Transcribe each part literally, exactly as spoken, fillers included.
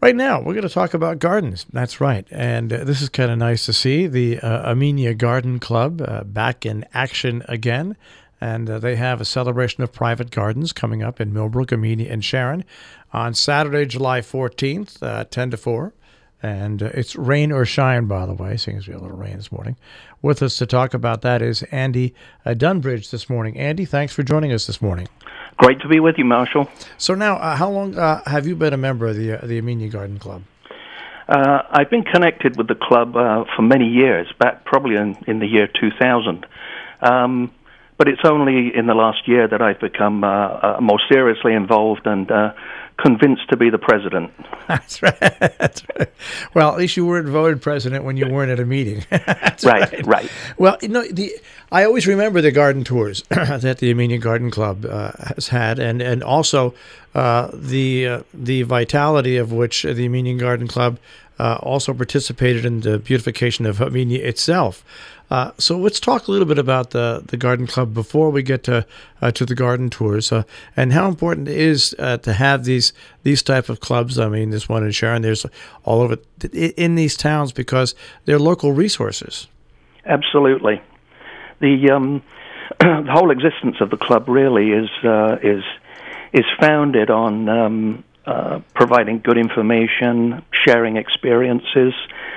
Right now, we're going to talk about gardens. That's right. And uh, this is kind of nice to see the uh, Amenia Garden Club uh, back in action again. And uh, they have a celebration of private gardens coming up in Millbrook, Amenia, and Sharon on Saturday, July fourteenth, uh, ten to four. And uh, it's rain or shine, by the way. Seems to be a little rain this morning. With us to talk about that is Andy uh, Dunbridge this morning. Andy, thanks for joining us this morning. Great to be with you, Marshall. So now, uh, how long uh, have you been a member of the uh, the Amenia Garden Club? Uh, I've been connected with the club uh, for many years, back probably in, in the year two thousand. Um, but it's only in the last year that I've become uh, uh, more seriously involved and uh, convinced to be the president. That's right. That's right. Well, at least you weren't voted president when you weren't at a meeting. That's right, right, right. Well, you know, the I always remember the garden tours that the Amenia Garden Club uh, has had, and and also uh, the uh, the vitality of which the Amenia Garden Club uh, also participated in the beautification of Amenia itself. Uh, so let's talk a little bit about the, the garden club before we get to uh, to the garden tours, uh, and how important it is uh, to have these these type of clubs. I mean, this one in Sharon, there's all over in these towns because they're local resources. Absolutely, the um, the whole existence of the club really is uh, is is founded on um, uh, providing good information, sharing experiences,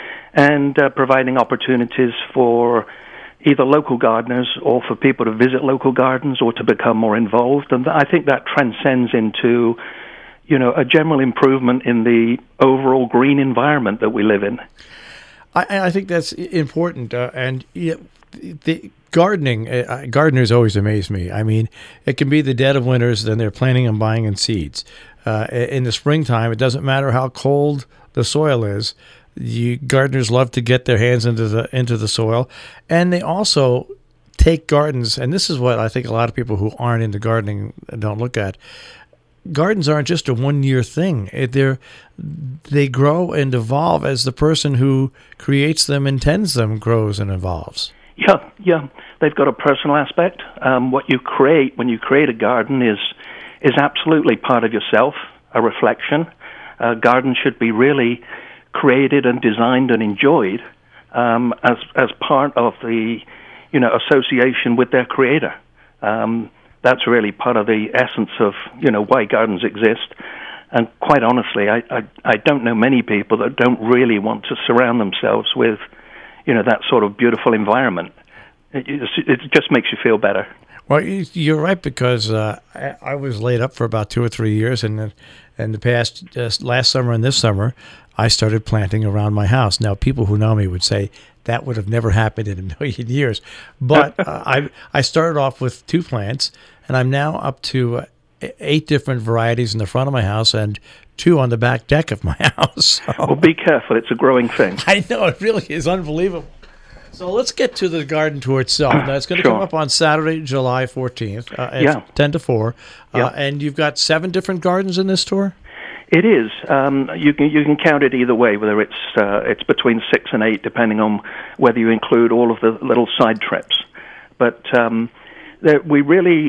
and uh, providing opportunities for either local gardeners or for people to visit local gardens or to become more involved. And I think that transcends into, you know, a general improvement in the overall green environment that we live in. I, I think that's important. Uh, and yeah, the gardening, uh, gardeners always amaze me. I mean, it can be the dead of winters, then they're planting and buying in seeds. Uh, in the springtime, it doesn't matter how cold the soil is. You gardeners love to get their hands into the into the soil, and they also take gardens. And this is what I think a lot of people who aren't into gardening don't look at. Gardens aren't just a one-year thing. They're they grow and evolve as the person who creates them and tends them grows and evolves. Yeah, yeah, they've got a personal aspect. Um, what you create when you create a garden is is absolutely part of yourself, a reflection. A garden should be really created and designed and enjoyed um, as as part of the, you know, association with their creator. Um, that's really part of the essence of, you know, why gardens exist. And quite honestly, I, I I don't know many people that don't really want to surround themselves with, you know, that sort of beautiful environment. It, it just makes you feel better. Well, you're right, because uh, I, I was laid up for about two or three years, and in the past, uh, last summer and this summer, I started planting around my house. Now, people who know me would say that would have never happened in a million years. But uh, I I started off with two plants, and I'm now up to uh, eight different varieties in the front of my house and two on the back deck of my house. So, well, be careful. It's a growing thing. I know. It really is unbelievable. So let's get to the garden tour itself. Now, it's going to Sure. come up on Saturday, July fourteenth. Uh, it's Yeah. ten to four. Uh, Yeah. And you've got seven different gardens in this tour? It is. Um, you can you can count it either way, whether it's uh, it's between six and eight, depending on whether you include all of the little side trips. But um, there, we really,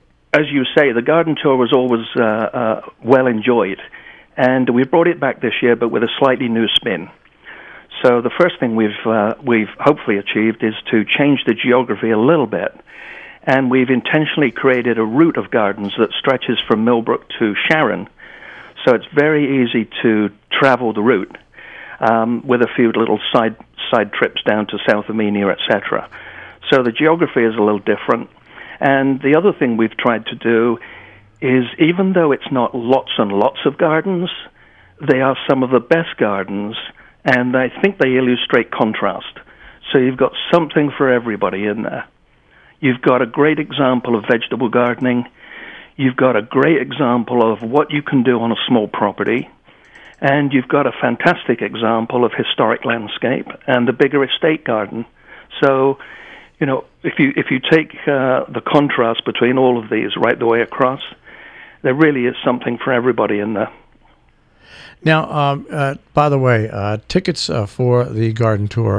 as you say, the garden tour was always uh, uh, well enjoyed, and we brought it back this year, but with a slightly new spin. So the first thing we've uh, we've hopefully achieved is to change the geography a little bit, and we've intentionally created a route of gardens that stretches from Millbrook to Sharon. So it's very easy to travel the route um, with a few little side side trips down to South Amenia, et cetera. So the geography is a little different. And the other thing we've tried to do is, even though it's not lots and lots of gardens, they are some of the best gardens, and I think they illustrate contrast. So you've got something for everybody in there. You've got a great example of vegetable gardening. You've got a great example of what you can do on a small property, and you've got a fantastic example of historic landscape and the bigger estate garden. So, you know, if you if you take uh, the contrast between all of these right the way across, there really is something for everybody in there. Now, um, uh, by the way, uh, tickets uh, for the garden tour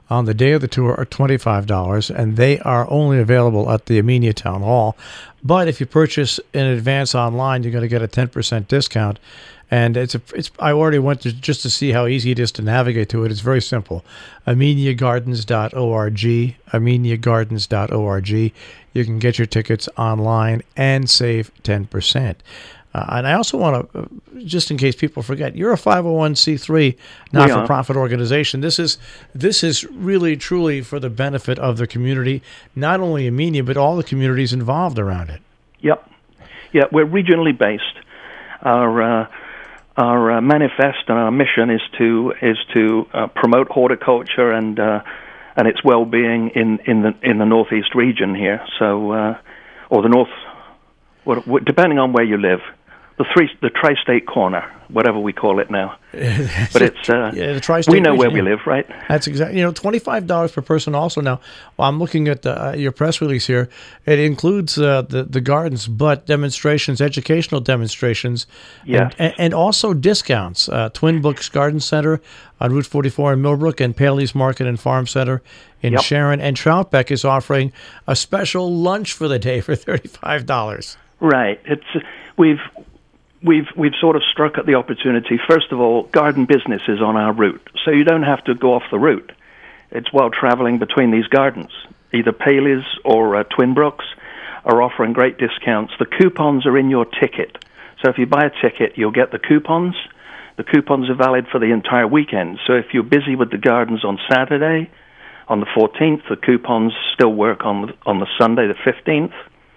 on the day of the tour are twenty-five dollars, and they are only available at the Amenia Town Hall. But if you purchase in advance online, you're going to get a ten percent discount. And it's a, it's. I already went to just to see how easy it is to navigate to it. It's very simple. amenia gardens dot org, amenia gardens dot org. You can get your tickets online and save ten percent. Uh, and I also want to, uh, just in case people forget, you're a five oh one c three not-for-profit organization. This is this is really, truly for the benefit of the community, not only Amenia, but all the communities involved around it. Yep. Yeah, we're regionally based. Our uh, our uh, manifest and our mission is to is to uh, promote horticulture and uh, and its well-being in, in the in the northeast region here. So, uh, or the north, well, depending on where you live. The three, the tri-state corner, whatever we call it now, but it's uh, yeah, the tri-state we know region, where we yeah. live, right? That's exactly, you know, twenty-five dollars per person. Also, now, well, I'm looking at the, uh, your press release here. It includes uh, the the gardens, but demonstrations, educational demonstrations, yeah, and, and also discounts. Uh, Twin Books Garden Center on Route forty-four in Millbrook, and Paley's Market and Farm Center in yep. Sharon, and Troutbeck is offering a special lunch for the day for thirty-five dollars. Right. It's uh, we've. We've we've sort of struck at the opportunity. First of all, garden business is on our route, so you don't have to go off the route. It's while traveling between these gardens. Either Paley's or uh, Twin Brooks are offering great discounts. The coupons are in your ticket. So if you buy a ticket, you'll get the coupons. The coupons are valid for the entire weekend. So if you're busy with the gardens on Saturday, on the fourteenth, the coupons still work on the, on the Sunday, the fifteenth.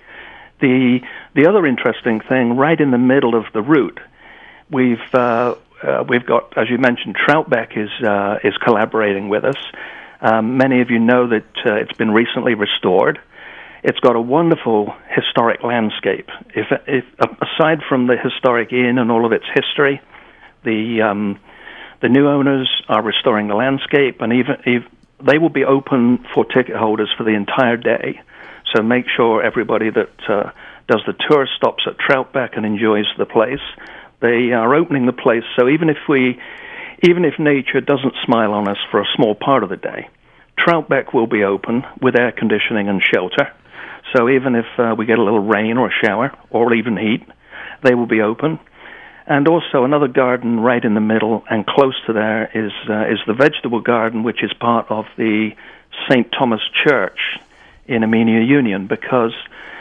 The the other interesting thing, right in the middle of the route, we've uh, uh, we've got, as you mentioned, Troutbeck is uh, is collaborating with us. Um, many of you know that uh, it's been recently restored. It's got a wonderful historic landscape. If, if aside from the historic inn and all of its history, the um, the new owners are restoring the landscape, and even if they will be open for ticket holders for the entire day. So make sure everybody that uh, does the tour stops at Troutbeck and enjoys the place. They are opening the place, so even if we, even if nature doesn't smile on us for a small part of the day, Troutbeck will be open with air conditioning and shelter. So even if uh, we get a little rain or a shower or even heat, they will be open. And also another garden right in the middle and close to there is uh, is the vegetable garden, which is part of the Saint Thomas Church in Amenia Union, because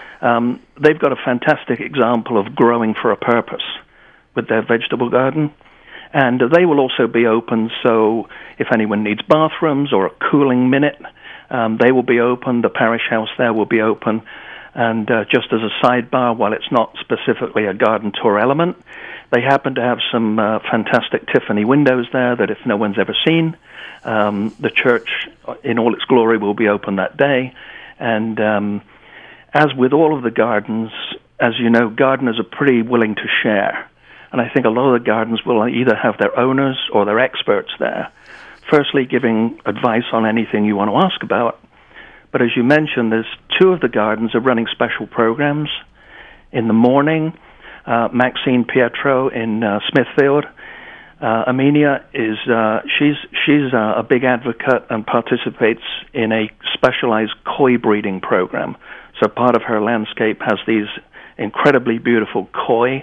um, they've got a fantastic example of growing for a purpose with their vegetable garden. And they will also be open, so if anyone needs bathrooms or a cooling minute, um, they will be open. The parish house there will be open. And uh, just as a sidebar, while it's not specifically a garden tour element, they happen to have some uh, fantastic Tiffany windows there that if no one's ever seen, um, the church in all its glory will be open that day. And um, as with all of the gardens, as you know, gardeners are pretty willing to share. And I think a lot of the gardens will either have their owners or their experts there, firstly giving advice on anything you want to ask about. But as you mentioned, there's two of the gardens are running special programs. In the morning, uh, Maxine Pietro in uh, Smithfield, Uh, Amenia is uh, she's she's uh, a big advocate and participates in a specialized koi breeding program. So part of her landscape has these incredibly beautiful koi,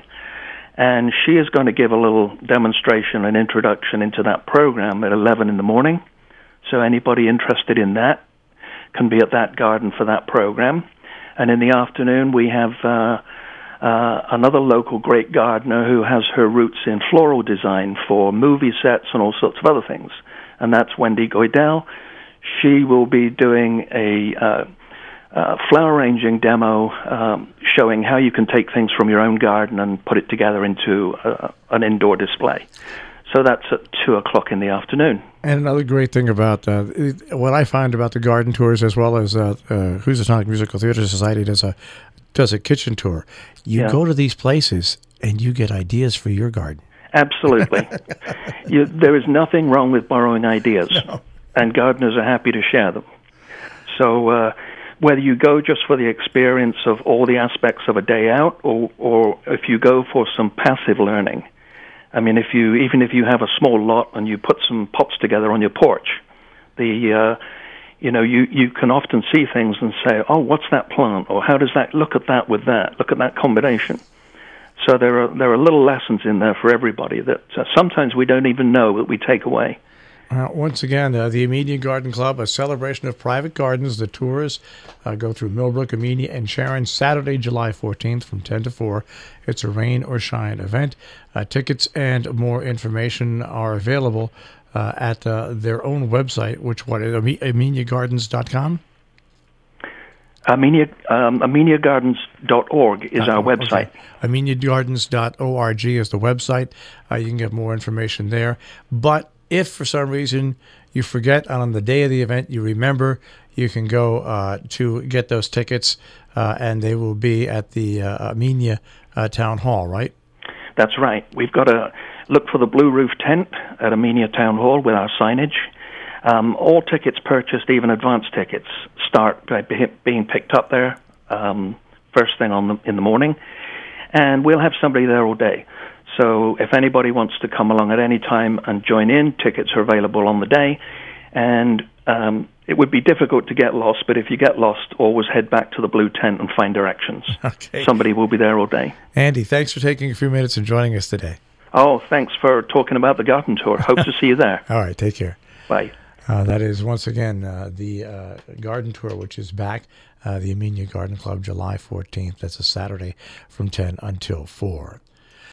and she is going to give a little demonstration and introduction into that program at eleven in the morning. So anybody interested in that can be at that garden for that program. And in the afternoon we have Uh, Uh, another local great gardener who has her roots in floral design for movie sets and all sorts of other things, and that's Wendy Goidel. She will be doing a uh, uh, flower arranging demo um, showing how you can take things from your own garden and put it together into uh, an indoor display. So that's at two o'clock in the afternoon. And another great thing about uh, what I find about the garden tours, as well as uh, uh, Housatonic Musical Theater Society does a does a kitchen tour. You yeah. go to these places and you get ideas for your garden. Absolutely. you, there is nothing wrong with borrowing ideas, no. and gardeners are happy to share them. So uh, whether you go just for the experience of all the aspects of a day out, or, or if you go for some passive learning, I mean, if you even if you have a small lot and you put some pots together on your porch, The uh, you know, you, you can often see things and say, oh, what's that plant? Or how does that, look at that with that, look at that combination. So there are there are little lessons in there for everybody that uh, sometimes we don't even know that we take away. Uh, once again, uh, the Amenia Garden Club, a celebration of private gardens. The tours uh, go through Millbrook, Amenia, and Sharon, Saturday, July fourteenth from ten to four. It's a rain or shine event. Uh, tickets and more information are available uh, at uh, their own website, which what is amenia gardens dot com? Amenia, um, amenia gardens dot org is uh, our website. Okay. amenia gardens dot org is the website. Uh, you can get more information there. But if for some reason you forget on the day of the event, you remember, you can go uh, to get those tickets, uh, and they will be at the uh, Amenia uh, Town Hall, right? That's right. We've got to look for the Blue Roof tent at Amenia Town Hall with our signage. Um, all tickets purchased, even advance tickets, start by be- being picked up there um, first thing on the, in the morning, and we'll have somebody there all day. So if anybody wants to come along at any time and join in, tickets are available on the day, and um, it would be difficult to get lost, but if you get lost, always head back to the blue tent and find directions. Okay. Somebody will be there all day. Andy, thanks for taking a few minutes and joining us today. Oh, thanks for talking about the garden tour. Hope to see you there. All right, take care. Bye. Uh, that is, once again, uh, the uh, garden tour, which is back, uh, the Amenia Garden Club, July fourteenth. That's a Saturday from ten until four.